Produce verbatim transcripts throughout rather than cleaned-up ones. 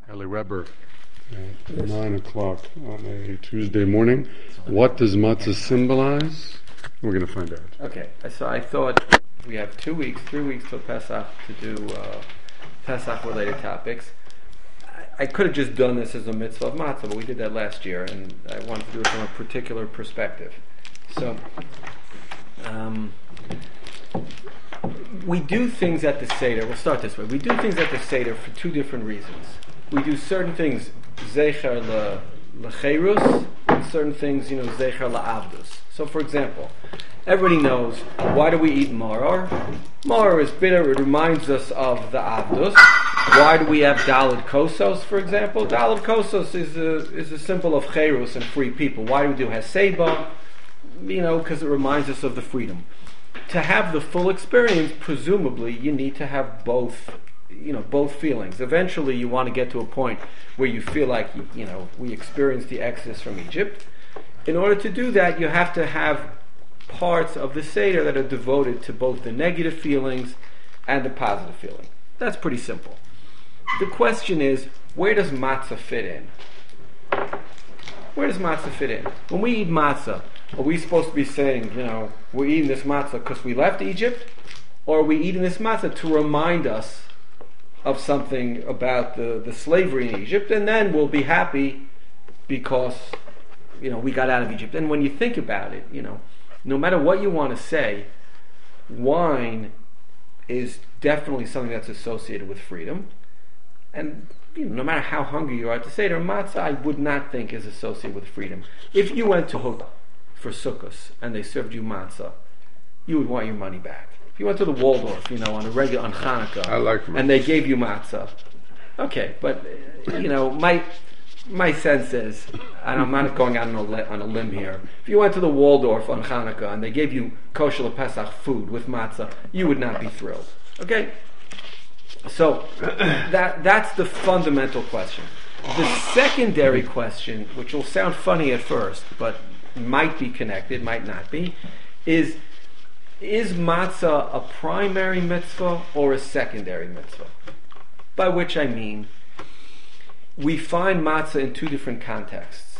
Ellie Weber at nine o'clock on a Tuesday morning. What does matzah symbolize? We're going to find out. Okay, so I thought we have two weeks, three weeks till Pesach to do uh, Pesach-related topics. I, I could have just done this as a mitzvah of matzah, but we did that last year, and I wanted to do it from a particular perspective. So, um, we do things at the Seder. We'll start this way. We do things at the Seder for two different reasons. We do certain things zecher lecherus, and certain things, you know, zecher laavdus. So, for example, everybody knows, why do we eat maror? Maror is bitter. It reminds us of the avdus. Why do we have daled kosos, for example? Daled kosos is a is a symbol of cherus and free people. Why do we do heseba? You know, because it reminds us of the freedom. To have the full experience, presumably, you need to have both, you know, both feelings. Eventually, you want to get to a point where you feel like, you know, we experienced the exodus from Egypt. In order to do that, you have to have parts of the Seder that are devoted to both the negative feelings and the positive feeling. That's pretty simple. The question is, where does matzah fit in? Where does matzah fit in? When we eat matzah, are we supposed to be saying, you know, we're eating this matzah because we left Egypt? Or are we eating this matzah to remind us of something about the, the slavery in Egypt, and then we'll be happy because, you know, we got out of Egypt? And when you think about it, you know, no matter what you want to say, wine is definitely something that's associated with freedom. And you know, no matter how hungry you are to Seder, matzah I would not think is associated with freedom. If you went to Hotel for Sukkos and they served you matzah, you would want your money back. If you went to the Waldorf, you know, on a regular on Hanukkah, I like and they gave you matzah, okay, but you know, my my sense is, and I'm not going out on a, on a limb here. If you went to the Waldorf on Hanukkah and they gave you kosher Pesach food with matzah, you would not be thrilled. Okay. So that that's the fundamental question. The secondary question, which will sound funny at first, but might be connected, might not be, is is matzah a primary mitzvah or a secondary mitzvah? By which I mean, we find matzah in two different contexts.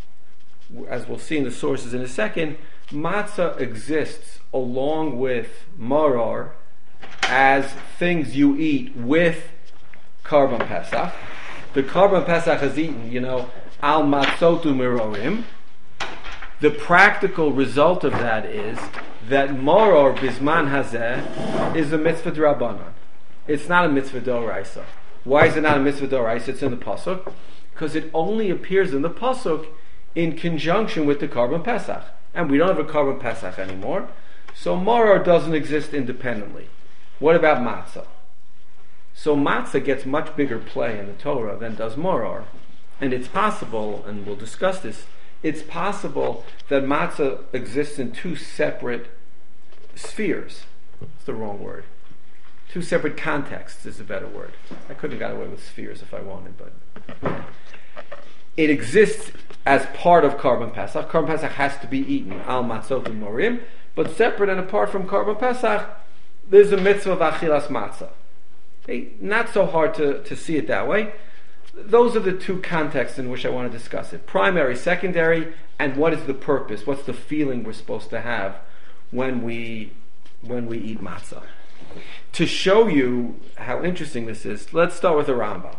As we'll see in the sources in a second, matzah exists along with maror as things you eat with Karban Pesach. The Karban Pesach is eaten, you know, al matzotu mirorim. The practical result of that is that maror bisman hazeh is a mitzvah d'Rabbanan. It's not a mitzvah d'oraisa. Why is it not a mitzvah d'oraisa? It's in the pasuk because it only appears in the pasuk in conjunction with the Karban Pesach, and we don't have a Karban Pesach anymore, so maror doesn't exist independently. What about matzah? So matzah gets much bigger play in the Torah than does maror. And it's possible, and we'll discuss this, it's possible that matzah exists in two separate spheres. It's the wrong word. Two separate contexts is a better word. I couldn't have got away with spheres if I wanted, but it exists as part of Karban Pesach. Karban Pesach has to be eaten, al matzot and morim, but separate and apart from Karban Pesach, there's a mitzvah of achilas matzah. Hey, not so hard to, to see it that way. Those are the two contexts in which I want to discuss it. Primary, secondary, and what is the purpose? What's the feeling we're supposed to have when we when we eat matzah? To show you how interesting this is, let's start with the Rambam.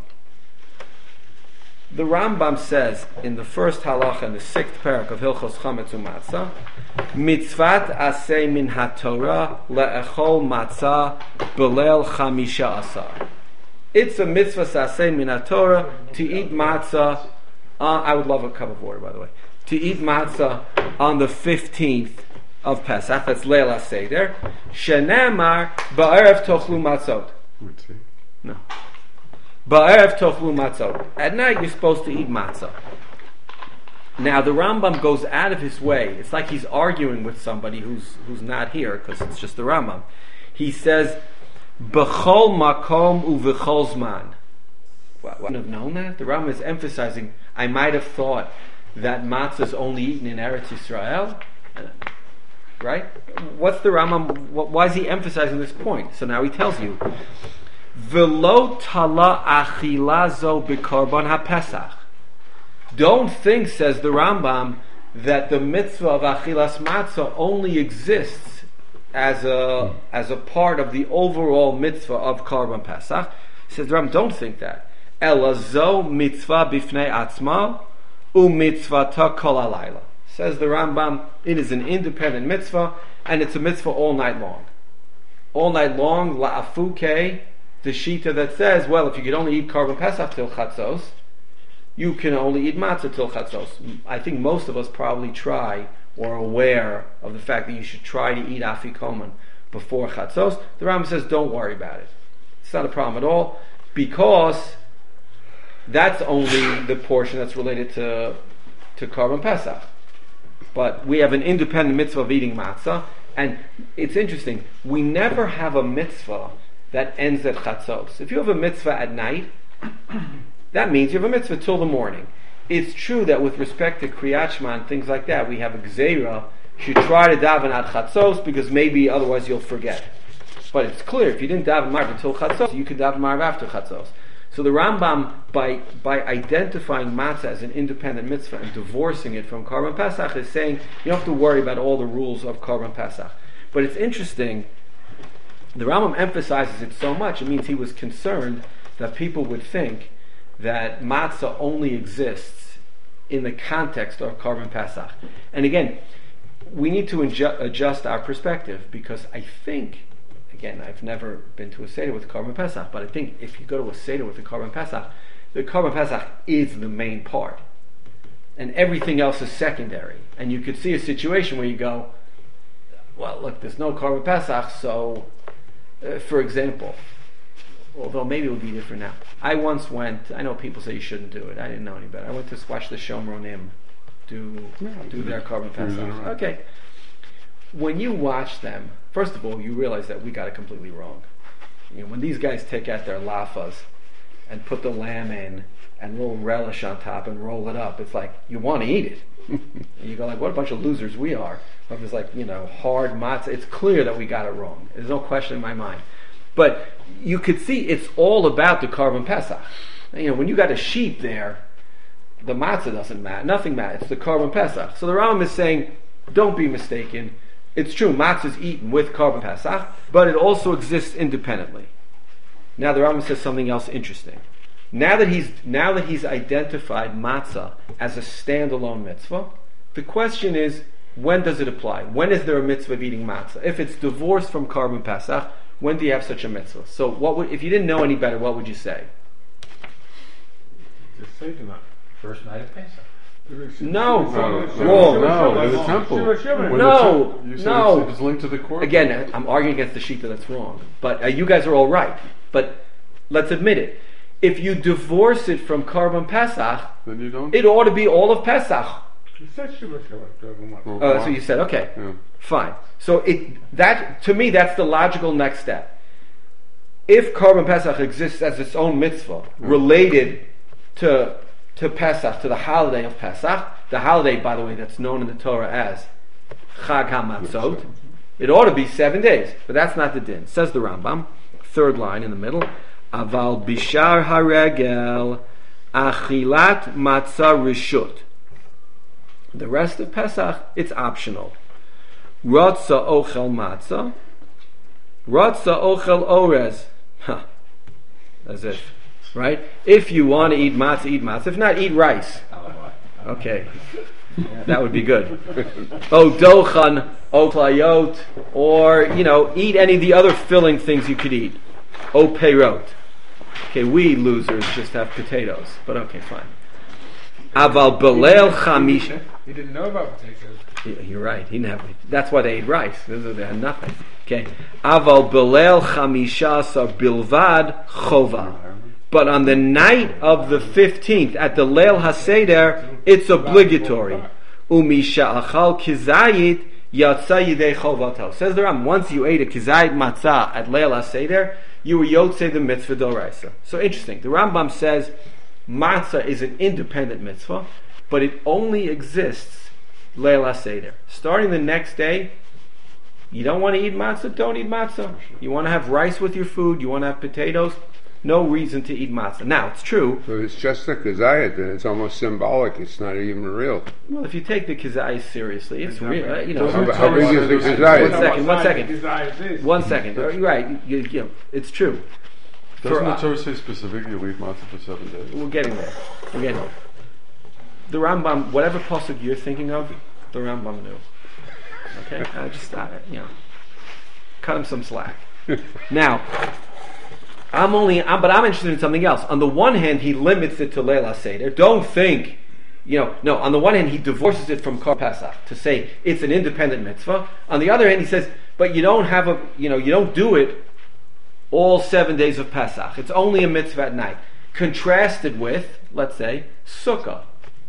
The Rambam says in the first halacha in the sixth parak of Hilchos Chametz U'Matzah, mitzvat aseh min haTorah le'echol matzah b'leil chamisha asar. It's a mitzvah aseh min haTorah to eat matzah. Uh, I would love a cup of water, by the way. To eat matzah on the fifteenth of Pesach. That's Leil HaSeder. Shenemar ba'erev tochlu matzot. No. Ba'erev tochlu matzot. At night you're supposed to eat matzah. Now the Rambam goes out of his way. It's like he's arguing with somebody who's who's not here because it's just the Rambam. He says, "B'chol makom u'v'chol zman." Well, I wouldn't have known that. The Rambam is emphasizing. I might have thought that matzah is only eaten in Eretz Yisrael, right? What's the Rambam? Why is he emphasizing this point? So now he tells you. V'lo tala achilazo b'korban haPesach. Don't think, says the Rambam, that the mitzvah of achilas matzah only exists as a as a part of the overall mitzvah of korban Pesach. Says the Rambam, don't think that. Elazo mitzvah bifnei atzma u mitzvah ta kol halayla. Says the Rambam, it is an independent mitzvah, and it's a mitzvah all night long. All night long, la'afuke, the shita that says, well, if you could only eat korban Pesach till chatzos, you can only eat matzah till chatzos. I think most of us probably try or are aware of the fact that you should try to eat afikoman before chatzos. The Rambam says, don't worry about it. It's not a problem at all, because that's only the portion that's related to to korban Pesach. But we have an independent mitzvah of eating matzah, and it's interesting. We never have a mitzvah that ends at chatzos. If you have a mitzvah at night, that means you have a mitzvah till the morning. It's true that with respect to Kriyat Shema and things like that, we have a gzeira. You should try to daven at chatzos, because maybe otherwise you'll forget. But it's clear, if you didn't daven marv until chatzos, you could daven marv after chatzos. So the Rambam, by by identifying matzah as an independent mitzvah and divorcing it from korban Pesach, is saying you don't have to worry about all the rules of korban Pesach. But it's interesting, the Rambam emphasizes it so much, it means he was concerned that people would think that matzah only exists in the context of korban Pesach. And again, we need to adju- adjust our perspective, because I think, again, I've never been to a Seder with korban Pesach, but I think if you go to a Seder with the korban Pesach, the korban Pesach is the main part, and everything else is secondary. And you could see a situation where you go, well, look, there's no korban Pesach, so, uh, for example, although maybe it would be different now. I once went, I know people say you shouldn't do it, I didn't know any better. I went to watch the Shomronim do, Yeah, do their korban Tuesday Pesach. night. Okay. When you watch them, first of all, you realize that we got it completely wrong. You know, when these guys take out their lafas and put the lamb in and roll relish on top and roll it up, it's like, you want to eat it. And you go like, what a bunch of losers we are. If it's like, you know, hard matzah, it's clear that we got it wrong. There's no question in my mind. But you could see it's all about the korban Pesach. You know, when you got a sheep there, the matzah doesn't matter. Nothing matters. It's the korban Pesach. So the Rambam is saying, don't be mistaken. It's true, matzah is eaten with korban Pesach, but it also exists independently. Now the Rambam says something else interesting. Now that he's now that he's identified matzah as a standalone mitzvah, the question is, when does it apply? When is there a mitzvah of eating matzah? If it's divorced from korban Pesach, when do you have such a mitzvah? So, what would, if you didn't know any better, what would you say? Just say tonight. First night of Pesach. No, No, wrong. no, in the temple. Shiva, Shiva. When No, the tem- you said no. It's, it's linked to the court. Again, I'm arguing against the shita that's wrong. But uh, you guys are all right. But let's admit it. If you divorce it from korban Pesach, Then you don't. it ought to be all of Pesach. You said Shiva, Shiva. Well, Uh, so you said, okay, Yeah. fine. So it that to me that's the logical next step. If korban Pesach exists as its own mitzvah, related to to Pesach, to the holiday of Pesach, the holiday, by the way, that's known in the Torah as Chag HaMatzot, it ought to be seven days, but that's not the din. Says the Rambam, third line in the middle, Aval bishar haregel achilat matzah rishut. The rest of Pesach, it's optional. Ratza ochel matzah, ratza ochel orez. Huh. As if, right? If you want to eat matzah, eat matzah. If not, eat rice. Okay, that would be good. Oh, dochan, oh, klayot, or, you know, eat any of the other filling things you could eat. Oh, peirot. Okay, we losers just have potatoes, but okay, fine. Aval belel chamish. He didn't know about potatoes. You're right. He didn't have. That's why they ate rice. They had nothing. Okay. Aval belel chamishasa bilvad chova. But on the night of the fifteenth, at the Leil HaSeder, it's obligatory. Umisha achal kizayit yatsa yidei chovato. Says the Ram, once you ate a kizayit matzah at Leil HaSeder, you were yotzei the mitzvah d'oraisa. So interesting. The Rambam says matzah is an independent mitzvah, but it only exists Leil HaSeder. Starting the next day, You don't want to eat matzah, don't eat matzah. You want to have rice with your food, you want to have potatoes, no reason to eat matzah. Now, it's true. So it's just a kazayat, then it's almost symbolic, it's not even real. Well, if you take the kazayas seriously, it's real. Uh, you know, How, how big is the one kazayat? second, one second. Desire is. One second. You're right, you, you know, it's true. Doesn't For, the uh, Torah say specifically you'll eat matzah for seven days? We're getting there. We're getting there. The Rambam, whatever pasuk you're thinking of, the Rambam knew. Okay? I just, uh, you know, cut him some slack. Now, I'm only, I'm, but I'm interested in something else. On the one hand, he limits it to Leila Seder. Don't think, you know, no, on the one hand, he divorces it from Kar Pesach to say it's an independent mitzvah. On the other hand, he says, but you don't have a, you know, you don't do it all seven days of Pesach. It's only a mitzvah at night. Contrasted with, let's say, Sukkah.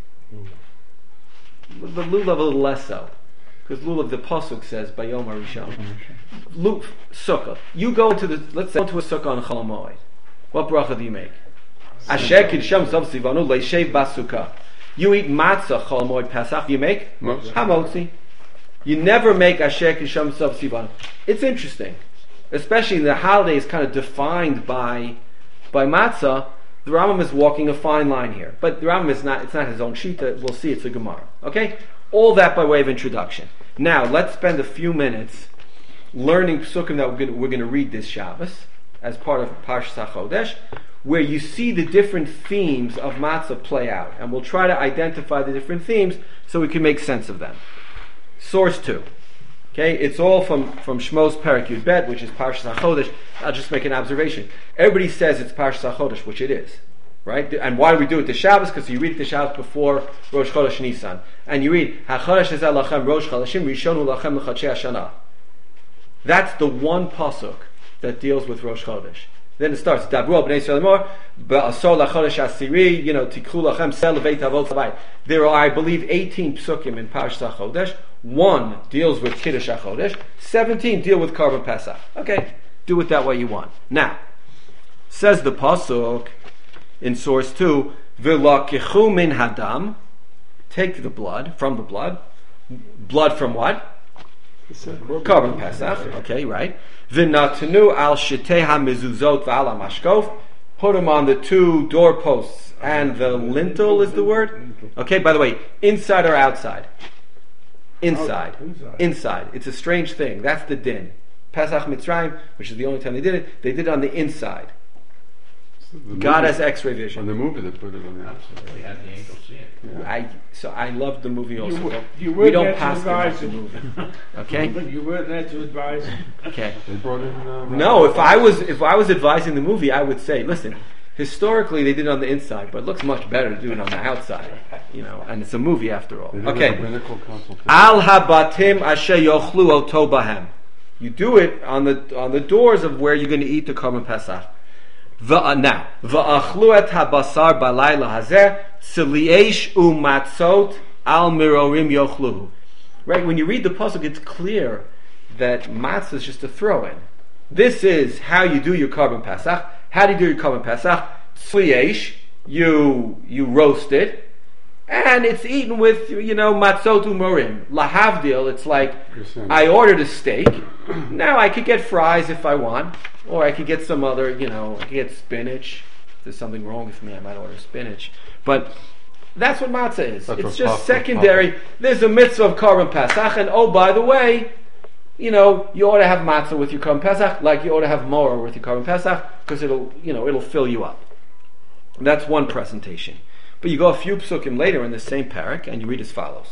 The lulav a little less so. Because lulav, the pasuk says, Bayom HaRishon. Lu- Sukkah. You go to the, let's say, go to a Sukkah on Chol Hamoed. What bracha do you make? Asher Kidsham Zav Sivanu Leishev Basukkah. You eat matzah Chol Hamoed Pesach. You make Motzi. Hamotzi. You never make Asher Kidsham Zav Sivanu. It's interesting. Especially the holiday is kind of defined by by matzah. The Rambam is walking a fine line here, but the Rambam is not. It's not his own shita. We'll see. It's a Gemara. Okay, all that by way of introduction. Now let's spend a few minutes learning psukim that we're going we're going to read this Shabbos as part of Parshas HaChodesh, where you see the different themes of matzah play out, and we'll try to identify the different themes so we can make sense of them. Source two. Okay, it's all from, from Shmos Perek Yud Bet, which is Parshas HaChodesh. I'll just make an observation. Everybody says it's Parshas HaChodesh, which it is. Right? And why do we do it to Shabbos? Because you read it to Shabbos before Rosh Chodesh Nisan. And you read, HaChodesh Ezeh Lachem Rosh Chodeshim Rishonu Lachem L'Chodshei HaShana. That's the one pasuk that deals with Rosh Chodesh. Then it starts, Dabru al Bnei Yisrael Lemor, Ba'asor L'Chodesh Asiri, you know, Tikhu Lachem Sel Leveit Avot Savai. There are, I believe, eighteen psukim in Parshas HaChodesh. One deals with Kiddush HaChodesh. Seventeen deal with Karban Pesach. Okay, do it that way you want. Now, says the pasuk in source two, V'lakichu min hadam, take the blood from the blood. Blood from what? Karban Pesach. Okay, right. V'natenu al shetei hamezuzot v'al hamashkof. Put them on the two doorposts and the lintel is the word. Okay, by the way, inside or outside? Inside. Oh, inside. Inside. It's a strange thing. That's the din. Pesach Mitzrayim, which is the only time they did it, they did it on the inside. The God movie- has X-ray vision. On the movie, they put it on the outside. They had the angel see it. I so I love the movie also. You, you we weren't don't there to pass advise the him. movie. Okay? But you weren't there to advise him. Okay. They brought in. Uh, No, if I was if I was advising the movie, I would say, listen, historically they did it on the inside, but it looks much better to do it on the outside. You know, and it's a movie after all. They did a Okay. rabbinical consultation. Al habatim asher yochlu oto bahem. You do it on the on the doors of where you're going to eat the Karban Pesach. Va, now, va'achlu et habasar balayla hazeh tziliesh umatzot al mirorim yochluhu. Right, when you read the pasuk, it's clear that matzah is just a throw-in. This is how you do your Karban Pesach. How do you do your Karban Pesach? Tziliesh, you you roast it. And it's eaten with, you know, matzot umorim. Lahavdil, it's like, I ordered a steak. Now I could get fries if I want. Or I could get some other, you know, I could get spinach. If there's something wrong with me, I might order spinach. But that's what matzah is. That's it's what just papa- secondary. papa. There's a mitzvah of Karban Pesach. And oh, by the way, you know, you ought to have matzah with your Karban Pesach, like you ought to have more with your Karban Pesach, because it'll, you know, it'll fill you up. That's one presentation. But you go a few psukim later in the same parak, and you read as follows: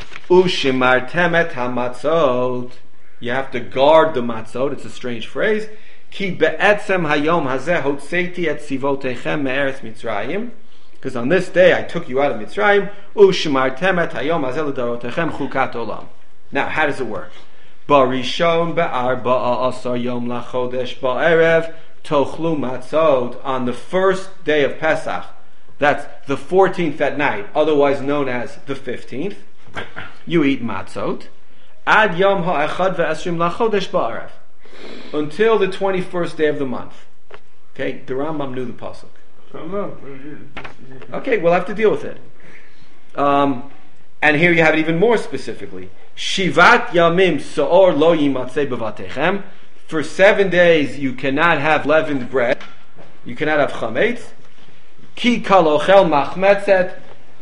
Ushimar temet hamatzot. You have to guard the matzot. It's a strange phrase. Ki be'etzem hayom hazeh hotzeiti et sivotechem me'eretz Mitzrayim. Because on this day I took you out of Mitzrayim. Ushimar temet hayom hazeh l'darotechem chukat olam. Now, how does it work? Barishon be'arba'a asar yom lachodesh ba'erev tochlu matzot. On the first day of Pesach, that's the fourteenth at night, otherwise known as the fifteenth, you eat matzot. Ad yom ha'echad ve'esrim lachodesh ba'arev. Until the twenty-first day of the month. Okay, the Rambam knew the pasuk. So no. Okay, we'll have to deal with it. Um, And here you have it even more specifically. Shivat yamim so'or lo yimatzeh bevatechem. For seven days you cannot have leavened bread. You cannot have chametz. Ki kal ochel machmetzet.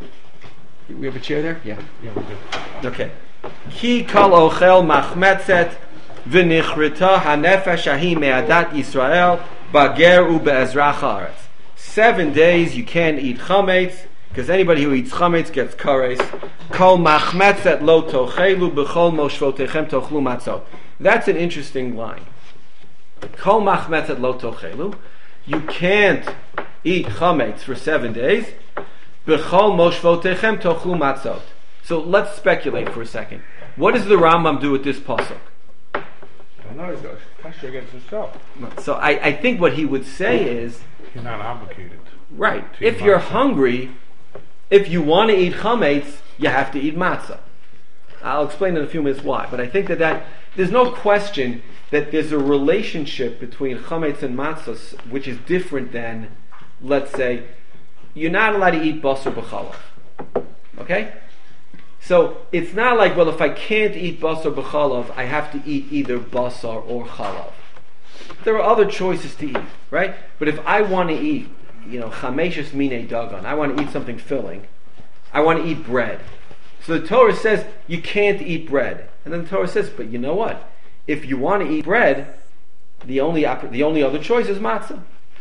We have a chair there? Yeah. Yeah, we do. Okay. Ki kal ochel machmetzet v'nichrita hanefesh ahi me'adat Yisrael bager u'be'ezrach haaretz. Seven days you can't eat chametz, because anybody who eats chametz gets kares. Kol machmetzet lo tochelu b'chol moshvotechem tochlu matzot. That's an interesting line. Kol machmetzet lo tochelu. You can't eat chametz for seven days. B'chol moshvotechem tochlu matzot. So let's speculate for a second. What does the Rambam do with this pasuk? I know he's got kasha against himself. So I, I think what he would say is, You're not obligated. right, To if eat you're matzah. hungry, if you want to eat chametz, you have to eat matzah. I'll explain in a few minutes why, but I think that, that there's no question that there's a relationship between chametz and matzah which is different than, let's say, you're not allowed to eat basar b'chalav. Okay? So it's not like, well, if I can't eat basar b'chalav, I have to eat either basar or chalav. There are other choices to eat, right? But if I want to eat, you know, chameshes mine dagan, I want to eat something filling, I want to eat bread. So the Torah says you can't eat bread, and then the Torah says, but you know what? If you want to eat bread, the only the only other choice is matzah.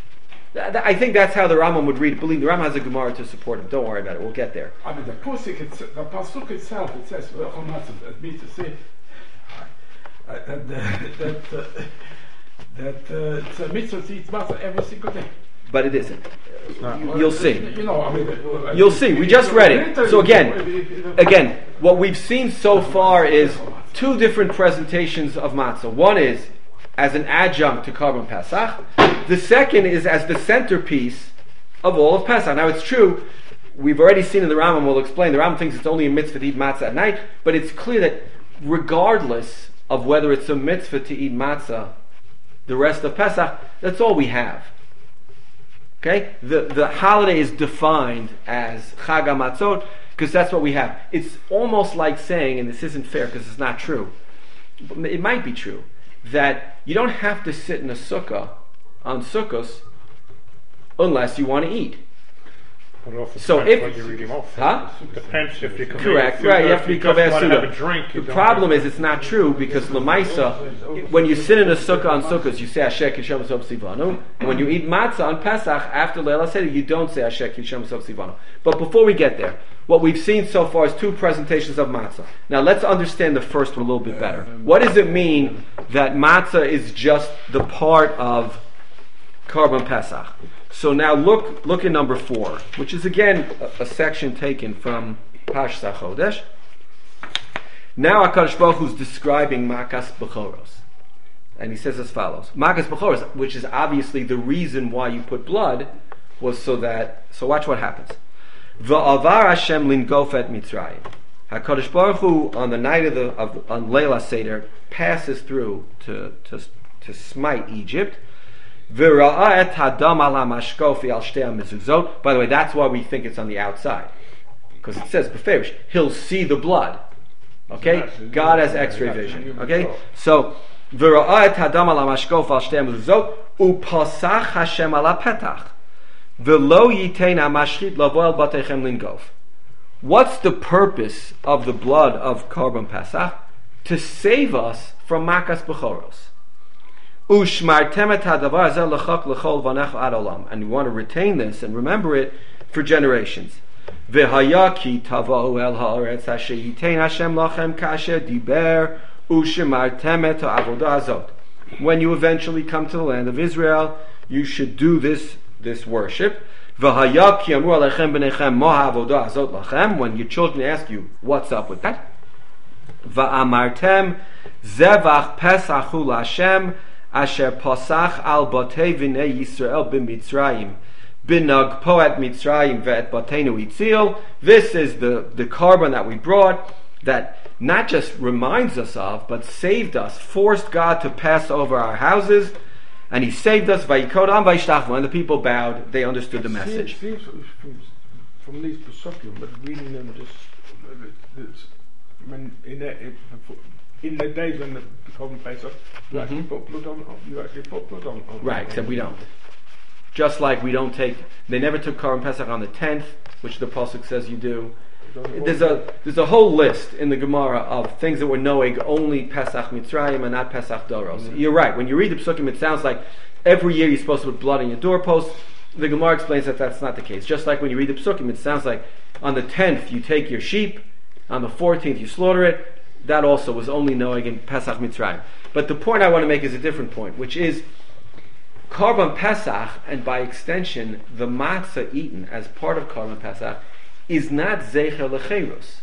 I think that's how the Rambam would read it. Believe me, the Rambam has a Gemara to support him. Don't worry about it. We'll get there. I mean, the pasuk, it's, the pasuk itself, it says, well, it means to say uh, that that uh, that uh, it's a mitzvah to eat matzah every single day. But it isn't. Well, You'll see. You know, I mean, uh, You'll see. We just read it. So again, again, what we've seen so far is two different presentations of matzah. One is as an adjunct to Karban Pesach. The second is as the centerpiece of all of Pesach. Now it's true, we've already seen in the Rambam, we'll explain, the Rambam thinks it's only a mitzvah to eat matzah at night, but it's clear that regardless of whether it's a mitzvah to eat matzah the rest of Pesach, that's all we have. Okay? The, the holiday is defined as Chag HaMatzot because that's what we have. It's almost like saying, and this isn't fair because it's not true, but it might be true, that you don't have to sit in a sukkah on Sukkos unless you want to eat. But also So depends if- what you're eating off. Huh? Depends if you Correct, if you- right, you if have to be just Kovei wanna have a Suda. drink, you The don't problem have- is it's not true because Lamaisa, when you sit in a sukkah on Sukkos, you say Asher Kishem Sov Sivanu, and when you eat matzah on Pesach after Leila Seder, you don't say Asher Kishem Sov Sivanu. But before we get there, what we've seen so far is two presentations of matzah. Now let's understand the first one a little bit better. What does it mean that matzah is just the part of Karban Pesach? So now look look at number four, which is again a, a section taken from Parshas HaChodesh. Now HaKadosh Baruch Hu is describing Makas Bechoros. And he says as follows. Makas Bechoros, which is obviously the reason why you put blood, was so that, so watch what happens. Va'avar Hashem lingof et Mitzrayim. HaKadosh Baruch Hu, on the night of the, of, on Leila Seder, passes through to, to, to smite Egypt. By the way, that's why we think it's on the outside, because it says beferish, he'll see the blood. Okay, God has X-ray vision. Okay, so upasach Hashem ala petach v'lo yitein hamashchit lavo el batechem lingof. What's the purpose of the blood of Karban Pesach? To save us from makas bechoros. And you want to retain this and remember it for generations. When you eventually come to the land of Israel, you should do this this worship. When your children ask you, what's up with that? Va'amartem zevach pesachu l'Hashem asher pasach al batei v'nei Yisrael b'Mitzrayim b'nag poet Mitzrayim ve'et bateinu itzil. This is the, the carbon that we brought that not just reminds us of, but saved us, forced God to pass over our houses, and He saved us. Vayikod am vayishtachu. When the people bowed, they understood the message. See, see, from these Pesukim, but reading them just it's, when in the, in the days when the Korban Pesach, you Mhm. actually put blood on. You actually put blood on. on Right, on- except we don't. Just like we don't take, they never took Korban Pesach on the tenth, which the Pasuk says you do. There's a there's a whole list in the Gemara of things that were noeg only Pesach Mitzrayim and not Pesach Doros. Mm-hmm. You're right. When you read the Pesukim, it sounds like every year you're supposed to put blood on your doorpost. The Gemara explains that that's not the case. Just like when you read the Pesukim, it sounds like on the tenth you take your sheep, on the fourteenth you slaughter it. That also was only noeg in Pesach Mitzrayim. But the point I want to make is a different point, which is Korban Pesach, and by extension the matzah eaten as part of Korban Pesach, is not Zecher Lecherus.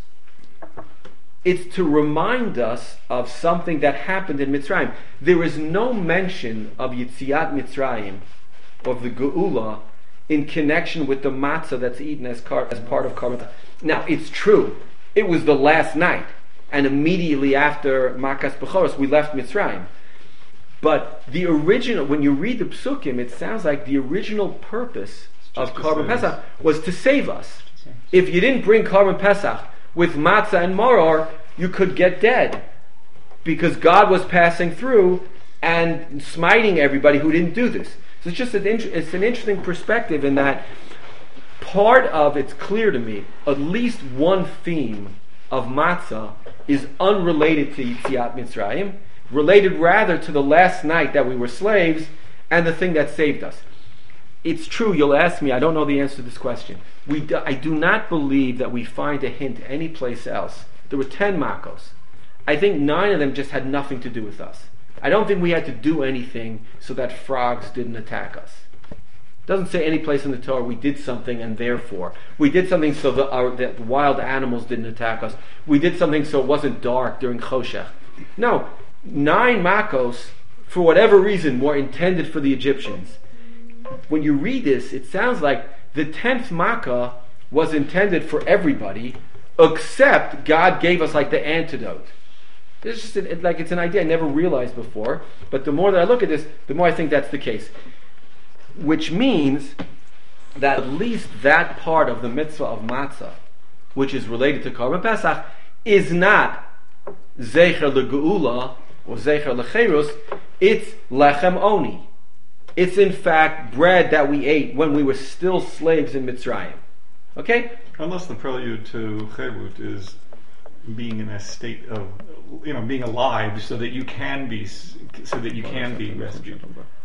It's to remind us of something that happened in Mitzrayim. There is no mention of Yitziat Mitzrayim, of the Geula, in connection with the matzah that's eaten as, car- as part of Korban Pesach. Now, it's true, it was the last night, and immediately after Makas Bechoros, we left Mitzrayim. But the original, when you read the Psukim, it sounds like the original purpose of Korban Pesach was to save us. If you didn't bring Korban Pesach with matzah and maror, you could get dead, because God was passing through and smiting everybody who didn't do this. So it's just an int- it's an interesting perspective in that part of it's clear to me at least one theme of matzah is unrelated to Yitziat Mitzrayim, related rather to the last night that we were slaves and the thing that saved us. It's true, you'll ask me, I don't know the answer to this question. We do, I do not believe that we find a hint anyplace else. There were ten Makos. I think nine of them just had nothing to do with us. I don't think we had to do anything so that frogs didn't attack us. It doesn't say any place in the Torah we did something and therefore. We did something so that, our, that wild animals didn't attack us. We did something so it wasn't dark during Choshech. No, nine Makos, for whatever reason, were intended for the Egyptians. When you read this, it sounds like the tenth Makkah was intended for everybody, except God gave us like the antidote. It's just a, it, like it's an idea I never realized before, but the more that I look at this, the more I think that's the case. Which means that at least that part of the mitzvah of matzah, which is related to Korban Pesach, is not Zecher LeGeula or Zecher LeCherus, it's Lechem Oni. It's in fact bread that we ate when we were still slaves in Mitzrayim. Okay? Unless the prelude to Cherut is being in a state of, you know, being alive, so that you can be, so that you can be rescued.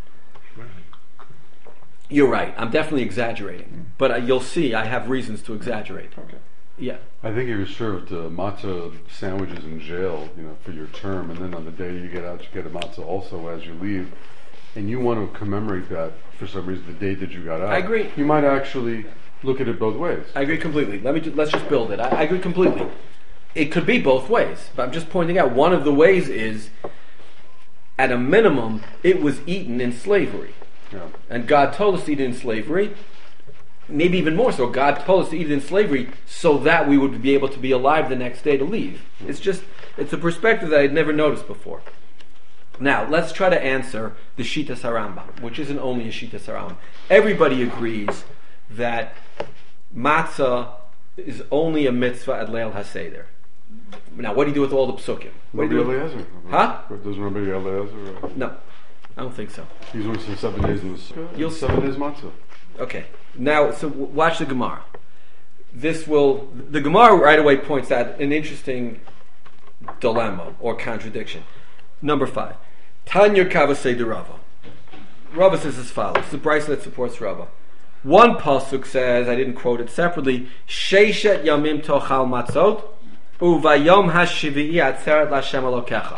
You're right. I'm definitely exaggerating, but uh, you'll see I have reasons to exaggerate. Okay. Yeah. I think you were served uh, matzah sandwiches in jail, you know, for your term, and then on the day you get out, you get a matzah also as you leave. And you want to commemorate that for some reason, the day that you got out. I agree. You might actually look at it both ways. I agree completely. Let me ju- let's just build it. I, I agree completely. It could be both ways, but I'm just pointing out one of the ways is, at a minimum, it was eaten in slavery, Yeah. and God told us to eat it in slavery. Maybe even more so, God told us to eat it in slavery so that we would be able to be alive the next day to leave. It's just, it's a perspective that I'd never noticed before. Now, let's try to answer the Shitas HaRambam, which isn't only a Shitas HaRambam. Everybody agrees that matzah is only a mitzvah at Leil HaSeder. Now, what do you do with all the psukim? What do you do with- Eliezer. Huh? Doesn't remember Eliezer? No, I don't think so. He's only said seven days in the sukkah. You'll- seven days matzah. Okay, now, so w- watch the Gemara. This will, the Gemara right away points out an interesting dilemma or contradiction. Number five, Tanya Kavasei de Rava. Rava says as follows. It's the Brisa that supports Rava. One pasuk says, I didn't quote it separately, Sheishet Yamim Tochal Matzot, Uvayom Hashivii Atzeret Lashem Elokecha.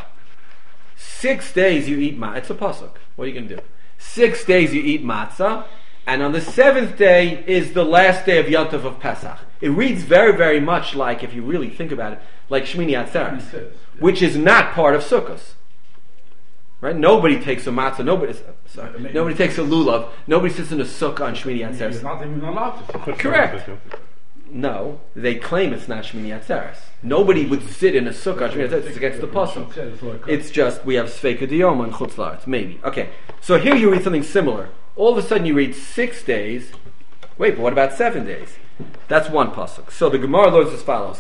Six days you eat matzah. It's a pasuk. What are you going to do? Six days you eat matzah, and on the seventh day is the last day of Yontav of Pesach. It reads very, very much like, if you really think about it, like Shmini Atzeres, which is not part of Sukkos. Right? Nobody takes a matzah. Nobody, sorry, nobody takes a lulav. Nobody sits in a sukkah on Shmini He's Atzeres. not even allowed to. Correct. No, they claim it's not Shmini Atzeres. Nobody would sit in a sukkah on Shmini Atzeres. It's against the pasuk. It's just we have Sveika Diyom on Chutz La'aretz, maybe. Okay, so here you read something similar. All of a sudden you read six days, Wait, but what about seven days? That's one pasuk. So the Gemara learns as follows: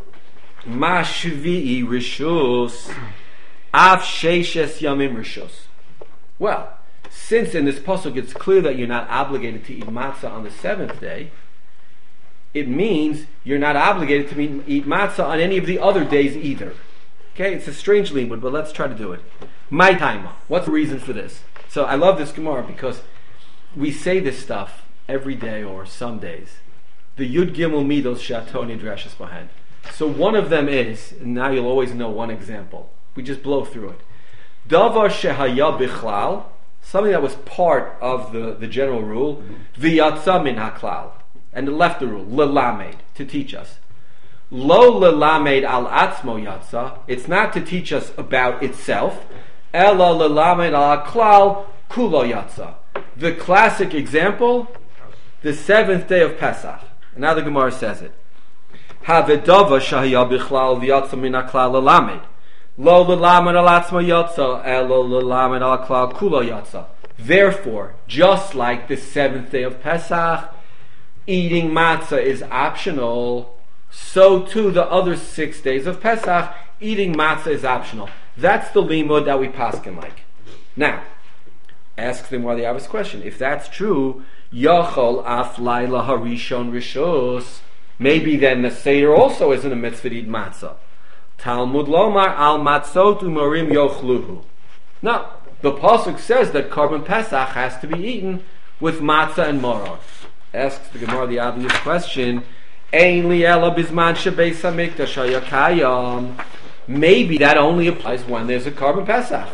Ma shvi'i rishus, av sheishes yamim rishus. Well, since in this pasuk it's clear that you're not obligated to eat matzah on the seventh day, it means you're not obligated to eat, eat matzah on any of the other days either. Okay, it's a strange limud, but let's try to do it. My time. What's the reason for this? So I love this Gemara because we say this stuff every day or some days. The Yud Gimel Midos Shatoni Drashas Bahen. So one of them is, and now you'll always know one example. We just blow through it. Davar Shehaya Bichlal, something that was part of the, the general rule, V'yatza Min HaKlal, and it left the rule, Lelamed, to teach us. Lo Lelamed Al Atzmo Yatza, it's not to teach us about itself, Ela Lelamed Al Klal Kulo Yatza. The classic example, the seventh day of Pesach. And now the Gemara says it. Havedava shahaya bichlal v'yatza min haklal lelamed. Lo lelamed al atzma yatza, elo lelamed al klal kulo yatza. Therefore, just like the seventh day of Pesach, eating matzah is optional, so too the other six days of Pesach, eating matzah is optional. That's the limud that we paskin like. Now, asks the more the obvious question. If that's true, Yachol af laila harishon rishos. Maybe then the Seder also isn't a mitzvah to eat matzah. Talmud lomar al matzot umarim yochluhu. No, the pasuk says that Korban Pesach has to be eaten with matzah and maror. Asks the Gemara the obvious question. Ein li ela bizman shebeis hamikdash hayakayam. Maybe that only applies when there's a Korban Pesach.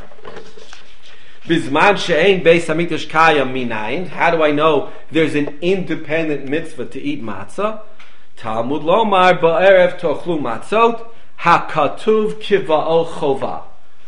Bizman she'ein beis hamikdash kayam minayin. How do I know there's an independent mitzvah to eat matzah? Talmud lomar ba'erev tochlu matzot hakatuv kiva'ol chova.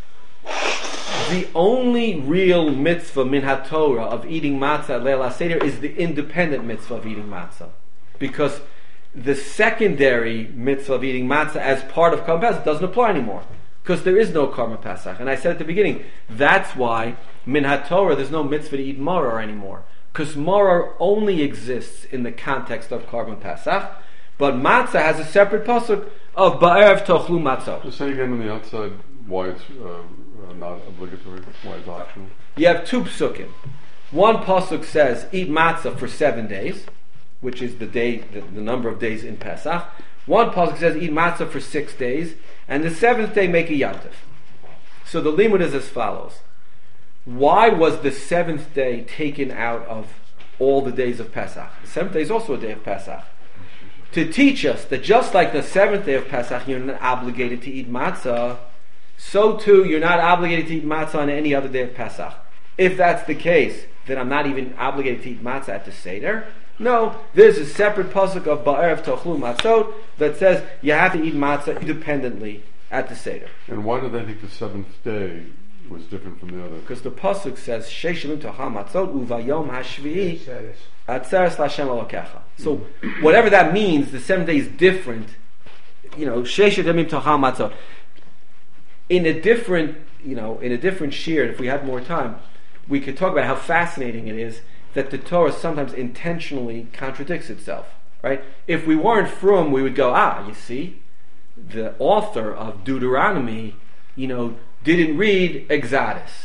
The only real mitzvah min haTorah of eating matzah at Leil HaSeder is the independent mitzvah of eating matzah, because the secondary mitzvah of eating matzah as part of Korban Pesach doesn't apply anymore, because there is no Korban Pesach. And I said at the beginning, that's why min haTorah there's no mitzvah to eat maror anymore, because maror only exists in the context of Korban Pesach, but matzah has a separate pasuk of ba'erev tochlu matzot. Just say again on the outside why it's uh, uh, not obligatory, why it's optional. You have two psukim. One pasuk says eat matzah for seven days, which is the day, the, the number of days in Pesach. One pasuk says eat matzah for six days, and the seventh day make a yantif. So the limud is as follows. Why was the seventh day taken out of all the days of Pesach? The seventh day is also a day of Pesach. To teach us that just like the seventh day of Pesach you're not obligated to eat matzah, so too you're not obligated to eat matzah on any other day of Pesach. If that's the case, then I'm not even obligated to eat matzah at the Seder. No, there's a separate pasuk of ba'erev tochlu matzot that says you have to eat matzah independently at the Seder. And why did they think the seventh day was different from the other? Because the pasuk says sheishim tochal matzot uvayom hashvi'i atzeres l'Hashem Elokecha. So whatever that means, the seventh day is different. You know, sheishim tochal matzot. In a different, you know, in a different shir, if we had more time, we could talk about how fascinating it is that the Torah sometimes intentionally contradicts itself, right? If we weren't frum, we would go, ah, you see, the author of Deuteronomy, you know, didn't read Exodus.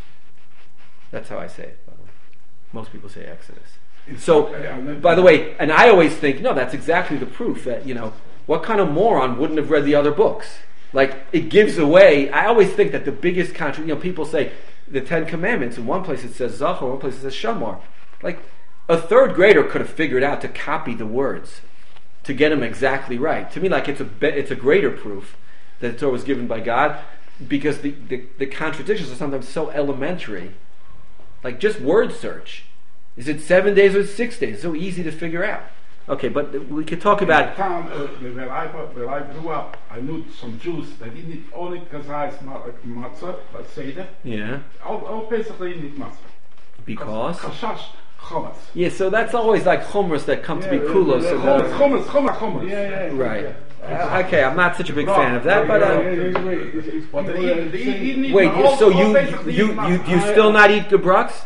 That's how I say it, by the way. Most people say Exodus. So, by the way, and I always think, no, that's exactly the proof that, you know, what kind of moron wouldn't have read the other books? Like, it gives away, I always think that the biggest contra, you know, people say, the Ten Commandments, in one place it says Zachor, in one place it says Shamar. Like, a third grader could have figured out to copy the words to get them exactly right. To me, like, it's a be- it's a greater proof that the Torah was given by God, because the, the, the contradictions are sometimes so elementary. Like, just word search. Is it seven days or six days? It's so easy to figure out. Okay, but we could talk about... In the town uh, where, I, where I grew up, I knew some Jews that didn't eat only kazais matzah, but Seder. Yeah. All, all basically didn't eat matzah. Because? Kashash chometz. Yeah, so that's always like chumras that come Yeah, to be kulos. yeah, So chometz, that- chometz, chometz, chometz. Yeah, yeah, yeah. right. Yeah. Uh, okay, I'm not such a big fan of that, but... Uh, But the, the, the, the, wait, all, so all you basically you, eat you, you matzah. still not eat gebrux?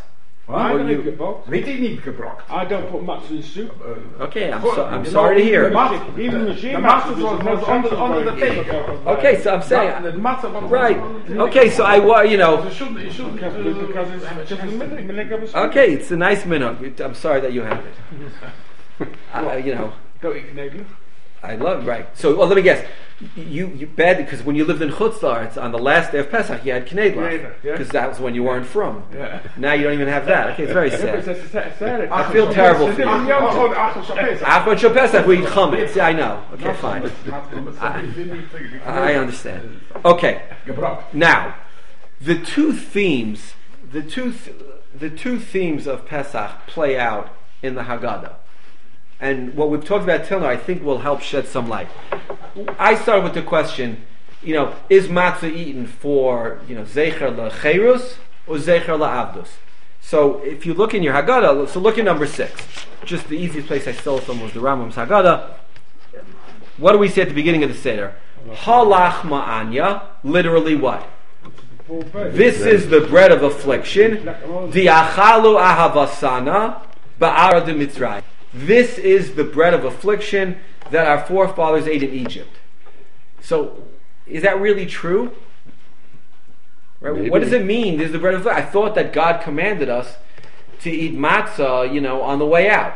I Or you- Weet ik niet gebrokt. I don't put matzah in soup. Okay, I'm, so, I'm sorry to hear. Even machine The matzah, matzah was- there's no was chance under- of under going the to table. go. Okay, so I'm saying, The matzah was right. on the Okay, so I, wa- you know, You shouldn't, you shouldn't, Because, uh, because it's have a just a chance. minute, minute of a soup. okay, it's a nice minute. I'm sorry that you have it. I, you know, Go eat Canadian. I love right. So, well, let me guess. You you bad because when you lived in Chutz La'aretz on the last day of Pesach, you had Knedlach Knedlach, yeah. because that was when you weren't from. Yeah. Now you don't even have that. Okay, it's very Yeah, but sad. it's a Saturday. I feel terrible for you. Oh, oh, the Achel Shabbos. After Shal Pesach, we eat chametz. Yeah, I know. Okay, Not fine. chametz, not chametz. I- You didn't think- I understand. Okay, Gebrokt. now the two themes, the two, th- the two themes of Pesach play out in the Haggadah. And what we've talked about till now, I think, will help shed some light. I started with the question, you know, is matzah eaten for, you know, zecher lecherus or zecher leavdus? So if you look in your Haggadah, so look at number six. Just the easiest place I stole from was the Rambam's Haggadah. What do we say at the beginning of the Seder? Halach ma'anya, literally what? This is the bread of affliction. Diachalu ahavasana ba'ara de Mitzrayim. This is the bread of affliction that our forefathers ate in Egypt. So, is that really true? Right? Maybe. What does it mean? This is the bread of affliction. I thought that God commanded us to eat matzah, you know, on the way out.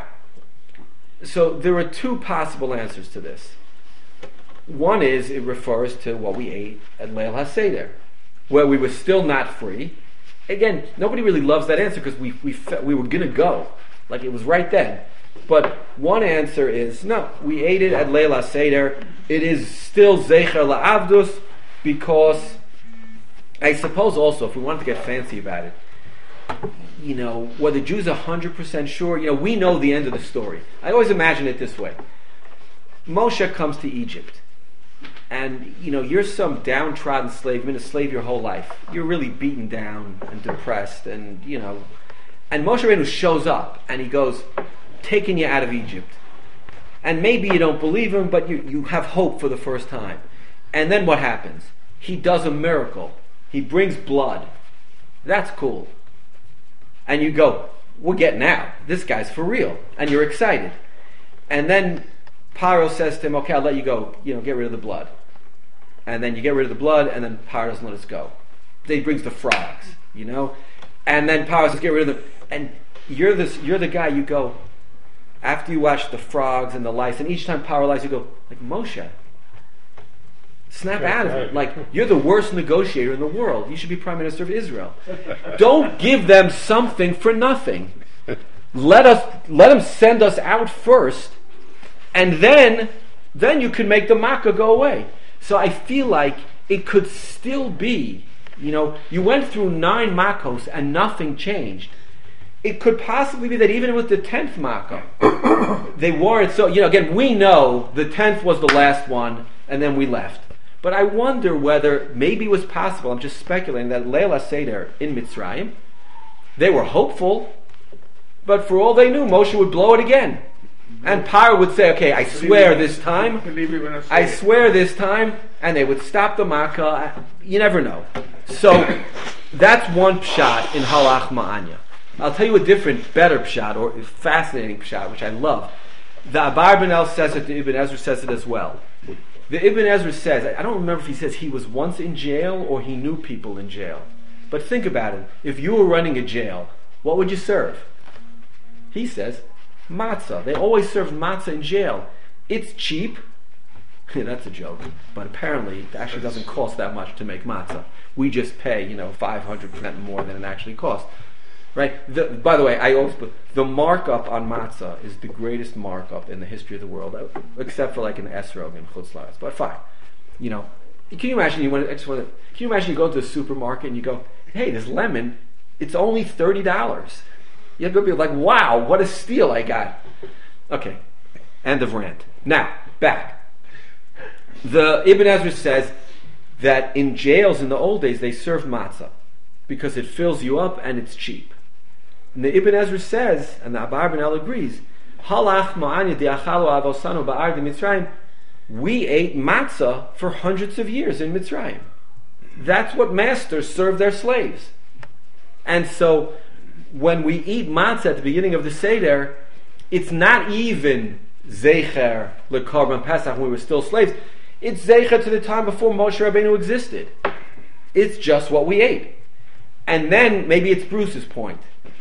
So there are two possible answers to this. One is it refers to what we ate at Leil HaSeder, where we were still not free. Again, nobody really loves that answer because we we fe- we were going to go, like it was right then. But one answer is no. We ate it at Leil HaSeder. It is still Zecher La'avdus because I suppose also if we wanted to get fancy about it, you know, were the Jews one hundred percent sure? You know, we know the end of the story. I always imagine it this way. Moshe comes to Egypt. And, you know, you're some downtrodden slave. You've been a slave your whole life. You're really beaten down and depressed. And, you know, and Moshe Rabbeinu shows up and he goes, taking you out of Egypt. And maybe you don't believe him, but you, you have hope for the first time. And then what happens? He does a miracle. He brings blood. That's cool. And you go, we're getting out. This guy's for real. And you're excited. And then Paro says to him, okay, I'll let you go. You know, get rid of the blood. And then you get rid of the blood, and then Paro doesn't let us go. Then he brings the frogs, you know? And then Paro says, get rid of them. And you're this you're the guy, you go, after you watch the frogs and the lice, and each time Paro lies, you go, like, Moshe, snap out of it. Like, you're the worst negotiator in the world. You should be Prime Minister of Israel. Don't give them something for nothing. Let us let them send us out first, and then then you can make the makkah go away. So I feel like it could still be, you know, you went through nine makkos and nothing changed. It could possibly be that even with the tenth makkah, they weren't so, you know, again, we know the tenth was the last one, and then we left. But I wonder whether maybe it was possible, I'm just speculating, that Leil HaSeder in Mitzrayim, they were hopeful, but for all they knew, Moshe would blow it again. And Paro would say, okay, I swear this time, Believe me when I say I it. swear this time, and they would stop the makkah. You never know. So that's one pshat in Halach Ma'anya. I'll tell you a different, better pshat, or fascinating pshat, which I love. The Abar Ben El says it, the Ibn Ezra says it as well. The Ibn Ezra says, I don't remember if he says he was once in jail or he knew people in jail. But think about it. If you were running a jail, what would you serve? He says, matzah. They always serve matzah in jail. It's cheap. That's a joke. But apparently it actually doesn't cost that much to make matzah. We just pay, you know, five hundred percent more than it actually costs. Right? The, by the way, I always the markup on matzah is the greatest markup in the history of the world, except for like an esrog and chutz la'aretz. But fine, you know. Can you imagine you want to? I just want to. Can you imagine you go to the supermarket and you go, "Hey, this lemon, it's only thirty dollars." You have to be like, "Wow, what a steal I got!" Okay, end of rant. Now back. The Ibn Ezra says that in jails in the old days they served matzah because it fills you up and it's cheap. And the Ibn Ezra says, and the Abar Ben El agrees, Halach ma'anya di'achalu avosanu ba'ar de Mitzrayim. We ate matzah for hundreds of years in Mitzrayim. That's what masters served their slaves. And so, when we eat matzah at the beginning of the Seder, it's not even Zecher leKarban Pesach when we were still slaves. It's Zecher to the time before Moshe Rabbeinu existed. It's just what we ate. And then maybe it's Bruce's point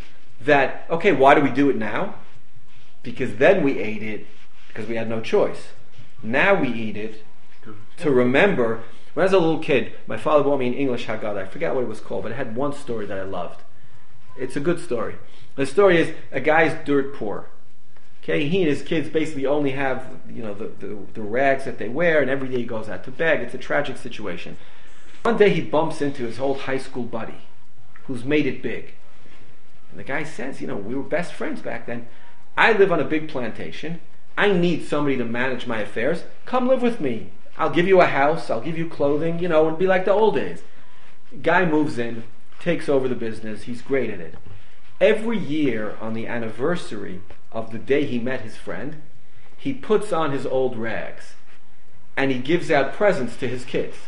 that, okay, why do we do it now? Because then we ate it because we had no choice. Now we eat it to remember. When I was a little kid, my father bought me an English Haggadah. I forgot what it was called, but it had one story that I loved. It's a good story. The story is a guy's dirt poor. Okay, he and his kids basically only have, you know, the, the, the rags that they wear, and every day he goes out to beg. It's a tragic situation. One day he bumps into his old high school buddy, who's made it big. And the guy says, you know, we were best friends back then. I live on a big plantation. I need somebody to manage my affairs. Come live with me. I'll give you a house. I'll give you clothing. You know, it'll be like the old days. Guy moves in, takes over the business. He's great at it. Every year on the anniversary of the day he met his friend, he puts on his old rags and he gives out presents to his kids.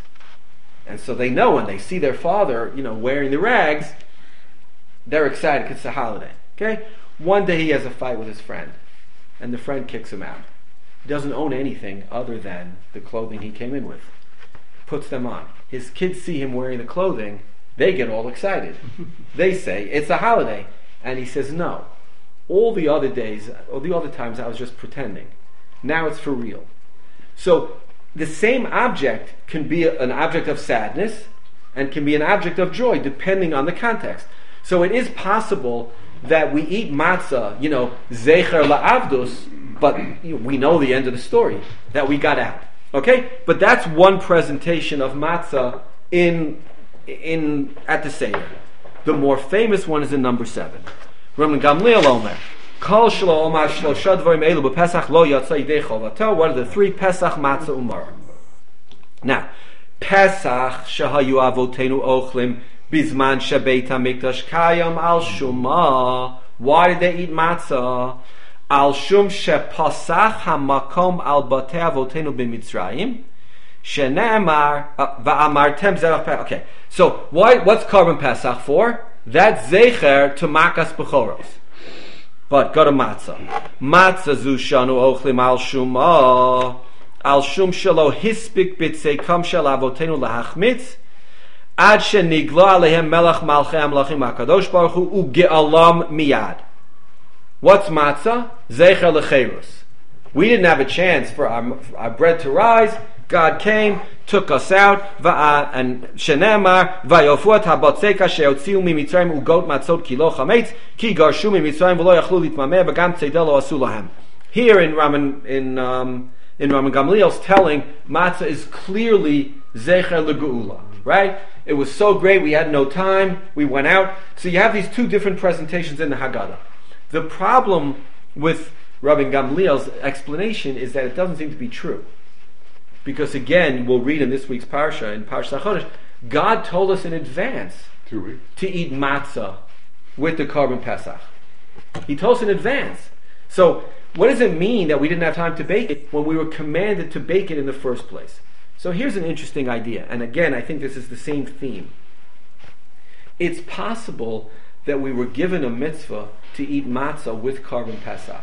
And so they know when they see their father, you know, wearing the rags, they're excited because it's a holiday. Okay? One day he has a fight with his friend, and the friend kicks him out. He doesn't own anything other than the clothing he came in with. Puts them on. His kids see him wearing the clothing, they get all excited. They say, it's a holiday. And he says, no. All the other days, all the other times I was just pretending. Now it's for real. So the same object can be an object of sadness and can be an object of joy depending on the context. So it is possible that we eat matzah, you know, zecher la'avdus, but you know, we know the end of the story, that we got out. Okay? But that's one presentation of matzah in in at the Seder. The more famous one is in number seven. Rabban Gamliel Omer. Kol shelo omar shlosha dvarim elu b'Pesach lo yatsa yidei chovato. What are the three Pesach matzah umar? Now, Pesach shahayu avotenu ochlim bizman shebeit hamikdash kayam al shuma. Why did they eat matzah? Al shum shepasach hamakom al batei avotenu b'Mitzrayim. Shene'amar va'amartem zerach Pesach. Okay, so why? What's Karban Pesach for? That's zecher to makas bechoros. But go to matzah. Matzah zu shanu ochlim al shuma al shum shelo hispik bitzei kam shel avotenu lahachmitz ad shenigla alehem melach malchei amlachim hakadosh baruch hu uge'alam miyad. What's matzah? Zecher lecherus. We didn't have a chance for our, for our bread to rise. God came, took us out, and shenemar vayofuat habotzeka sheotziu mimitzrayim ugot matzot kilo chametz ki garshu mimitzrayim v'lo yachlu litmameh v'gam tzedel lo asu lahem. Here in Raman in um, in Rabban Gamliel's telling, matzah is clearly zecher legeula, right? It was so great, we had no time, we went out. So you have these two different presentations in the Haggadah. The problem with Rabban Gamliel's explanation is that it doesn't seem to be true. Because again, we'll read in this week's parsha, in Parshat Chodesh, God told us in advance Two weeks. to eat matzah with the Karban Pesach. He told us in advance. So, what does it mean that we didn't have time to bake it when we were commanded to bake it in the first place? So here's an interesting idea, and again, I think this is the same theme. It's possible that we were given a mitzvah to eat matzah with Karban Pesach,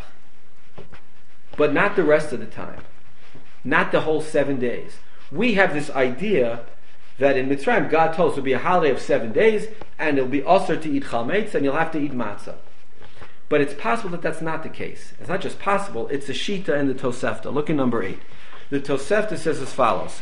but not the rest of the time. Not the whole seven days. We have this idea that in Mitzrayim, God told us it will be a holiday of seven days, and it'll be usher to eat chametz, and you'll have to eat matzah. But it's possible that that's not the case. It's not just possible, it's a shita in the Tosefta. Look at number eight. The Tosefta says as follows.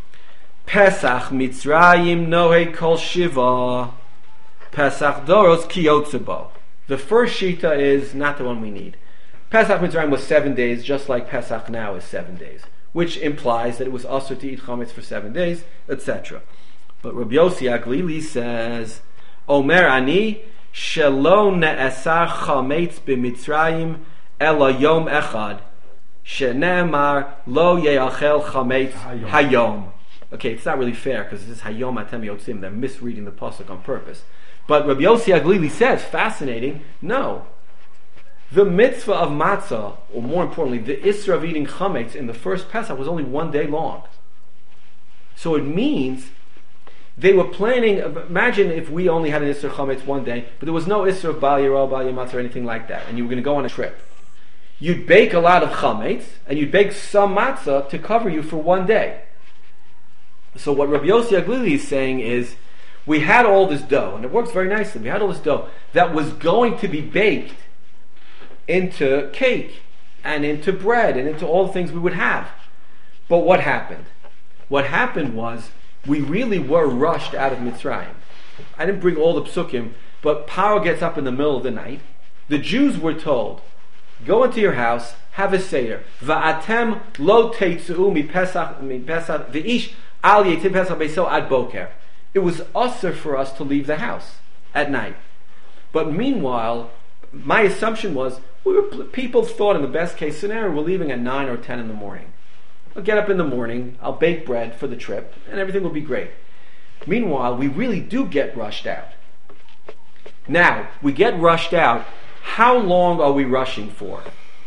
Pesach Mitzrayim nohe kol shiva. Pesach doros kiyotzebo. The first shita is not the one we need. Pesach Mitzrayim was seven days, just like Pesach now is seven days, which implies that it was also to eat chametz for seven days, et cetera. But Rabbi Yossi Aglili says, Omer ani shelo ne'esar chametz b'Mitzrayim ela yom echad shene'emar lo ye'achel chametz hayom. Okay, it's not really fair because this is hayom atem yotzim. They're misreading the pasuk on purpose. But Rabbi Yossi Aglili says, fascinating, no. The mitzvah of matzah, or more importantly, the isra of eating chametz in the first Pesach was only one day long. So it means They were planning, imagine if we only had an Isser Chametz one day, but there was no Isser of Bal Yirol, Bal Yamatz, or anything like that, and you were going to go on a trip. You'd bake a lot of Chametz, and you'd bake some matzah to cover you for one day. So what Rabbi Yossi Aglili is saying is, we had all this dough, and it works very nicely, we had all this dough that was going to be baked into cake, and into bread, and into all the things we would have. But what happened? What happened was, we really were rushed out of Mitzrayim. I didn't bring all the psukim, but Paro gets up in the middle of the night. The Jews were told, go into your house, have a seder. Va'atem lo teitzuu mi pesach mi pesach v'ish al yetim pesach beiso ad boker. It was usher for us to leave the house at night. But meanwhile, my assumption was, we were, people thought in the best case scenario, we're leaving at nine or ten in the morning. I'll get up in the morning, I'll bake bread for the trip, and everything will be great. Meanwhile, we really do get rushed out. Now, we get rushed out. How long are we rushing for?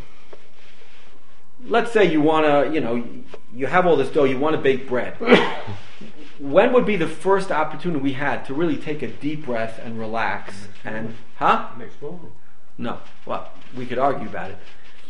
Let's say you want to, you know, you have all this dough, you want to bake bread. When would be the first opportunity we had to really take a deep breath and relax and, huh? Next morning. No. Well, we could argue about it.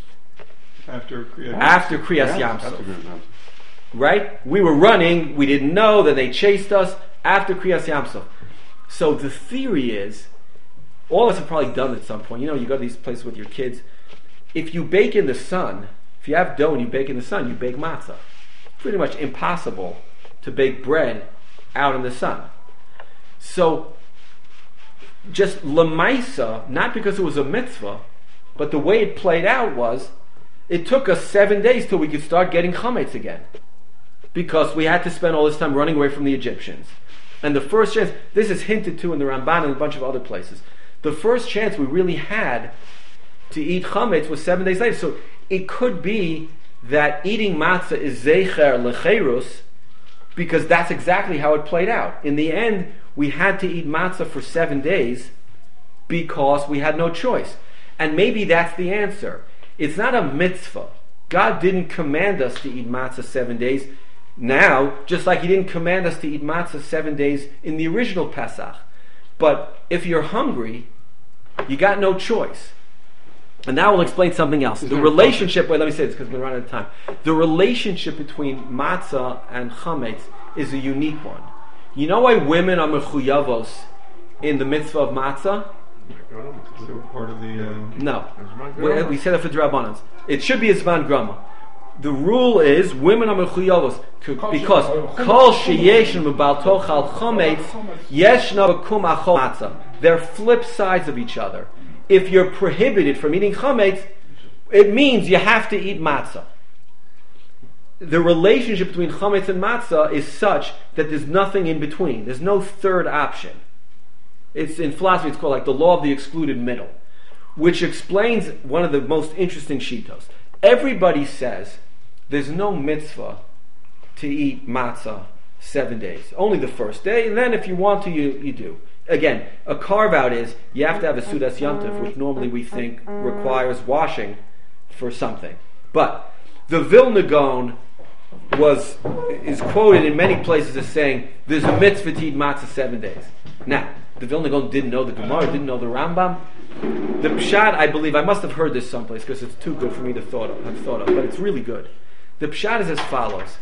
After Kriyas After Kriyas Yeah, Yam that's a Suf. good answer. Right? We were running, we didn't know, then they chased us after Kriyas Yam Suf. So the theory is, all of us have probably done it at some point. You know, you go to these places with your kids. If you bake in the sun, if you have dough and you bake in the sun, you bake matzah. Pretty much impossible to bake bread out in the sun. So, just lemaisa, not because it was a mitzvah, but the way it played out was, it took us seven days till we could start getting chametz again. Because we had to spend all this time running away from the Egyptians. And the first chance, this is hinted to in the Ramban and a bunch of other places, the first chance we really had to eat chametz was seven days later. So it could be that eating matzah is zeicher lecherus, because that's exactly how it played out. In the end, we had to eat matzah for seven days because we had no choice. And maybe that's the answer. It's not a mitzvah. God didn't command us to eat matzah seven days now, just like He didn't command us to eat matzah seven days in the original Pesach. But if you're hungry, you got no choice. And now we'll explain something else. Is The there a relationship, wait, let me say this because we're running out of time. The relationship between matzah and chametz is a unique one. You know why women are mechuyavos in the mitzvah of matzah? So part of the uh, No. We, we say that for Drabanans. It should be a Zman Grama. The rule is women are mechuyavos because kol sheyesh mebal tochal chametz yeshna b'kum achol matzah. They're flip sides of each other. If you're prohibited from eating chametz, it means you have to eat matzah. The relationship between chametz and matzah is such that there's nothing in between. There's no third option. It's in philosophy, it's called like the law of the excluded middle, which explains one of the most interesting shitos. Everybody says there's no mitzvah to eat matzah seven days. Only the first day, and then if you want to, you, you do. Again, a carve-out is you have to have a Sudas Yantif, which normally we think requires washing for something. But the Vilna Gaon was is quoted in many places as saying there's a mitzvah to eat matzah seven days. Now, the Vilna Gaon didn't know the Gemara, didn't know the Rambam. The Pshat, I believe, I must have heard this someplace because it's too good for me to thought of, have thought of, but it's really good. The Pshat is as follows.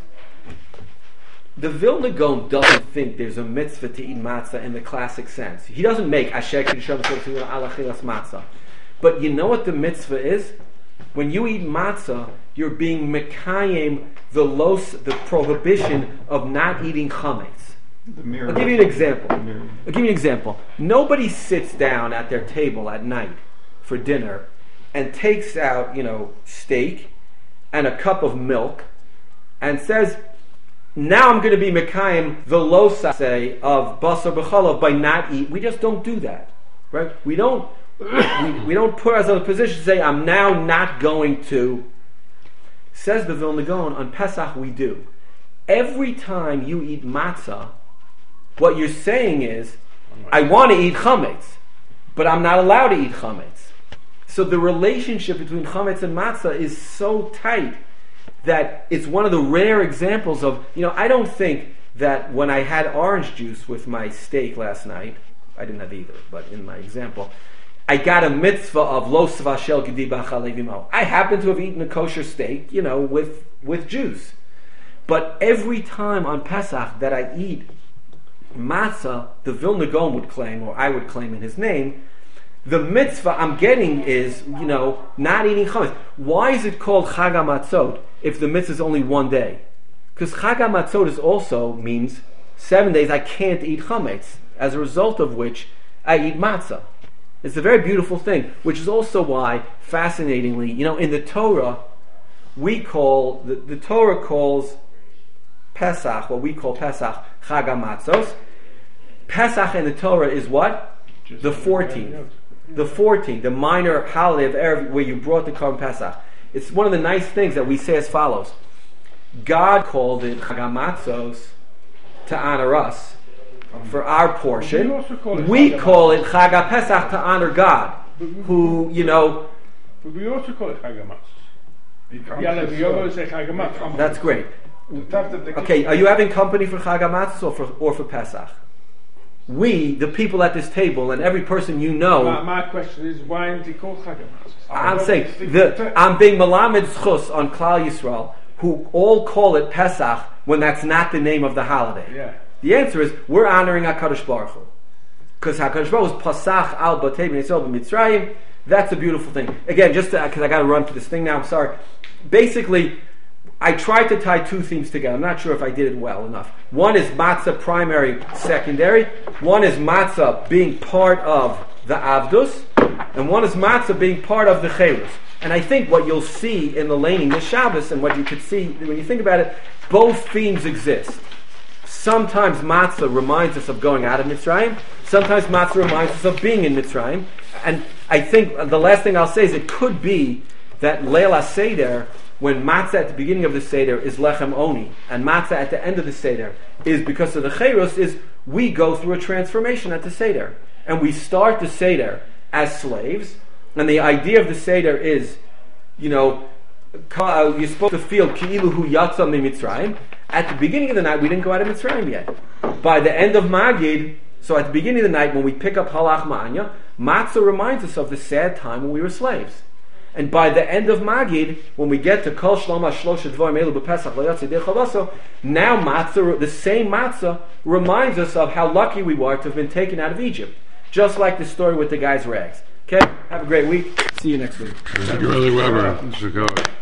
The Vilna Gaon doesn't think there's a mitzvah to eat matzah in the classic sense. He doesn't make Asher K'disham Alachilas matzah. But you know what the mitzvah is? When you eat matzah, you're being mekayim the los, the prohibition of not eating chametz. the mirror. I'll give you an example. The mirror. I'll give you an example. Nobody sits down at their table at night for dinner and takes out, you know, steak and a cup of milk and says, now I'm going to be mekayim the losa say of basar b'chalav by not eat. We just don't do that, right? We don't. we, we don't put ourselves in a position to say, I'm now not going to. Says the Vilna Gaon, on Pesach we do. Every time you eat matzah, what you're saying is, I want to eat chametz, but I'm not allowed to eat chametz. So the relationship between chametz and matzah is so tight that it's one of the rare examples of, you know, I don't think that when I had orange juice with my steak last night, I didn't have either, but in my example, I got a mitzvah of lo svashel gedi b'chalevimo. I happen to have eaten a kosher steak, you know, with with juice. But every time on Pesach that I eat matzah, the Vilna Gaon would claim, or I would claim in his name, the mitzvah I'm getting is, you know, not eating chametz. Why is it called Chag HaMatzot if the mitzvah is only one day? Because Chag HaMatzot is also means seven days I can't eat chametz, as a result of which I eat matzah. It's a very beautiful thing, which is also why, fascinatingly, you know, in the Torah, we call, the, the Torah calls Pesach, what we call Pesach, Chag HaMatzos. Pesach in the Torah is what? Just The fourteenth. The fourteenth, the minor holiday of Erev, where you brought the Korban Pesach. It's one of the nice things that we say as follows. God called it Chag HaMatzos to honor us, for our portion. We also call it We Chag call it Chag HaPesach to honor God, who, you know, But we also call it Chag HaMatzos. Yeah, like we always say Chag HaMatzos. that's great. The fact that the Okay, are you having company for Chag HaMatzos or for, or for Pesach? We, the people at this table, and every person you know, My, my question is, why isn't it called Chag HaMatzos? I'm saying, the, I'm being Melamed Zchus on Klal Yisrael, who all call it Pesach when that's not the name of the holiday. Yeah. The answer is, we're honoring HaKadosh Baruch Hu. Because HaKadosh Baruch Hu is Pasach al Batei B'Yisrael B'Mitzrayim. That's a beautiful thing. Again, just because I got to run to this thing now, I'm sorry. Basically, I tried to tie two themes together. I'm not sure if I did it well enough. One is matzah primary, secondary. One is matzah being part of the avdus. And one is matzah being part of the cherus. And I think what you'll see in the laning this Shabbos, and what you could see when you think about it, both themes exist. Sometimes matzah reminds us of going out of Mitzrayim. Sometimes matzah reminds us of being in Mitzrayim. And I think the last thing I'll say is it could be that Leil HaSeder, when matzah at the beginning of the Seder is lechem oni, and matzah at the end of the Seder is because of the cherus, is we go through a transformation at the Seder. And we start the Seder as slaves, and the idea of the Seder is, you know, you're supposed to feel ki'ilu hu yatsa mitzrayim. At the beginning of the night, we didn't go out of Mitzrayim yet. By the end of Magid, so at the beginning of the night, when we pick up Halach Ma'anya, Matzah reminds us of the sad time when we were slaves. And by the end of Magid, when we get to Kol Shloma Shlosh Dvorim Elu B'Pesach Lo Yatsi Dei Chavaso, now Matzah, the same Matzah, reminds us of how lucky we were to have been taken out of Egypt. Just like the story with the guy's rags. Okay? Have a great week. See you next week. Thank you, Weber. Chicago.